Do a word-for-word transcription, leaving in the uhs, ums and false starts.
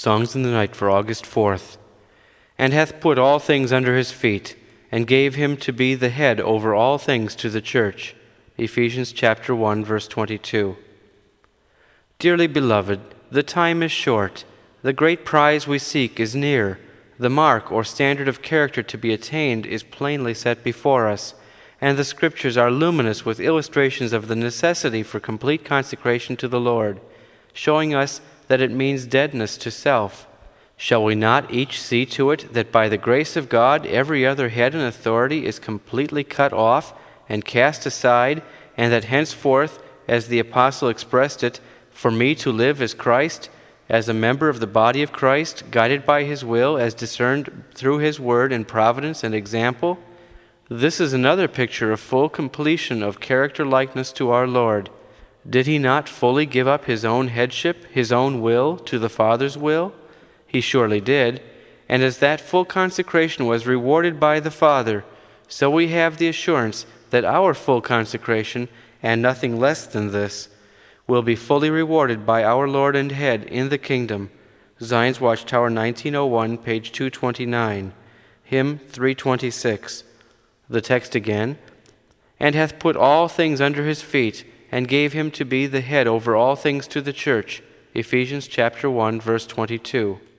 Songs in the Night for August fourth. And hath put all things under his feet, and gave him to be the head over all things to the church. Ephesians chapter one, verse twenty-two. Dearly beloved, the time is short. The great prize we seek is near. The mark or standard of character to be attained is plainly set before us, and the Scriptures are luminous with illustrations of the necessity for complete consecration to the Lord, showing us that it means deadness to self. Shall we not each see to it that by the grace of God every other head and authority is completely cut off and cast aside, and that henceforth, as the Apostle expressed it, for me to live as Christ, as a member of the body of Christ, guided by his will, as discerned through his word and providence and example? This is another picture of full completion of character likeness to our Lord. Did he not fully give up his own headship, his own will, to the Father's will? He surely did, and as that full consecration was rewarded by the Father, so we have the assurance that our full consecration, and nothing less than this, will be fully rewarded by our Lord and Head in the kingdom. Zion's Watchtower, nineteen oh one, page two twenty-nine, hymn three twenty-six. The text again, and hath put all things under his feet, and gave him to be the head over all things to the church. Ephesians chapter one, verse twenty-two.